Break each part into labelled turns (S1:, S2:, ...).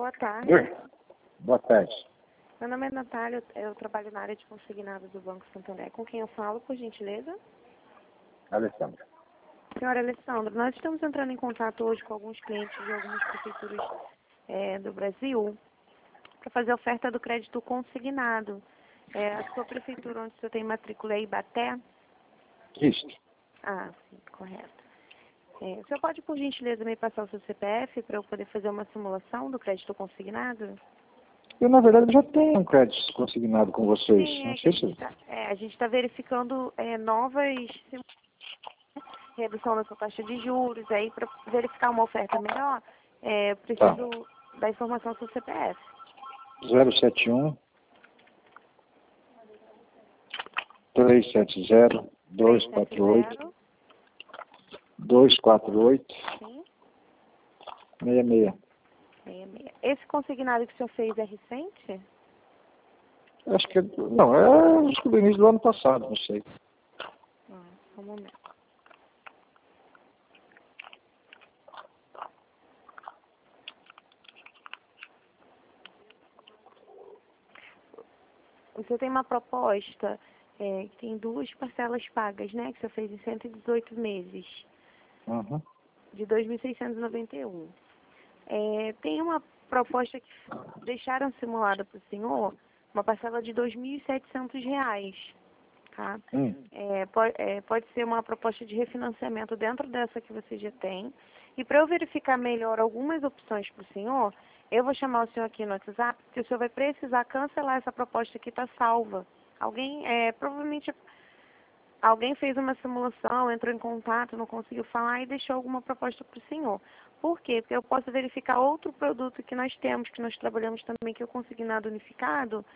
S1: boa tarde.
S2: Oi. Boa tarde.
S1: Meu nome é Natália, eu trabalho na área de consignado do Banco Santander. Com quem eu falo, por gentileza?
S2: Alessandro.
S1: Senhora Alessandra, nós estamos entrando em contato hoje com alguns clientes de algumas prefeituras do Brasil para fazer a oferta do crédito consignado. A sua prefeitura, onde o senhor tem matrícula, é Ibaté?
S2: Isso.
S1: Ah, sim, correto. O senhor pode, por gentileza, me passar o seu CPF para eu poder fazer uma simulação do crédito consignado?
S2: Eu, na verdade, já tenho um crédito consignado com vocês.
S1: Sim,
S2: Não sei se...
S1: a gente está verificando novas redução da sua taxa de juros. Aí, para verificar uma oferta melhor, eu preciso da informação do seu CPF.
S2: 071 370 248 248
S1: Sim.
S2: 66.
S1: 66. Esse consignado que o senhor fez é recente?
S2: Acho que não, acho que do início do ano passado, não sei.
S1: Só um momento. Você tem uma proposta que tem 2 parcelas pagas, né? Que você fez em 118 meses,
S2: Uhum.
S1: de 2.691. Tem uma proposta que deixaram simulada para o senhor, uma parcela de R$ 2.700, tá? Pode ser uma proposta de refinanciamento dentro dessa que você já tem. E para eu verificar melhor algumas opções para o senhor, eu vou chamar o senhor aqui no WhatsApp, porque o senhor vai precisar cancelar essa proposta que está salva. Provavelmente alguém fez uma simulação, entrou em contato, não conseguiu falar e deixou alguma proposta para o senhor. Por quê? Porque eu posso verificar outro produto que nós temos, que nós trabalhamos também, que é o consignado unificado,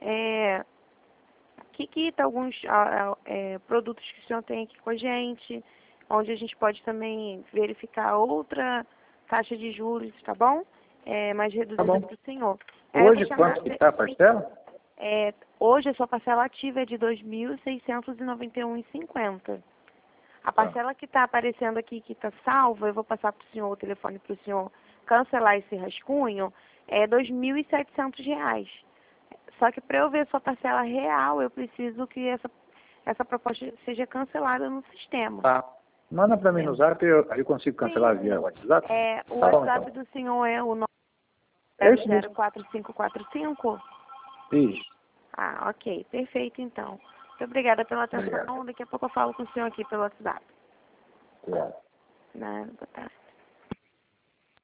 S1: que quita alguns produtos que o senhor tem aqui com a gente, onde a gente pode também verificar outra taxa de juros, tá bom? Mais reduzida para o senhor.
S2: Hoje, quanto que está a parcela?
S1: Hoje a sua parcela ativa é de R$ 2.691,50. A parcela que está aparecendo aqui, que está salva, eu vou passar para o senhor o telefone para o senhor cancelar esse rascunho, é R$ 2.700. Só que para eu ver sua parcela real, eu preciso que essa proposta seja cancelada no sistema.
S2: Tá. Manda para mim no zap, eu consigo cancelar via WhatsApp?
S1: O WhatsApp do senhor é o 9004545?
S2: Isso.
S1: Ah, ok. Perfeito, então. Muito obrigada pela atenção.
S2: Obrigado.
S1: Daqui a pouco eu falo com o senhor aqui pelo WhatsApp.
S2: Obrigado.
S1: Boa tarde.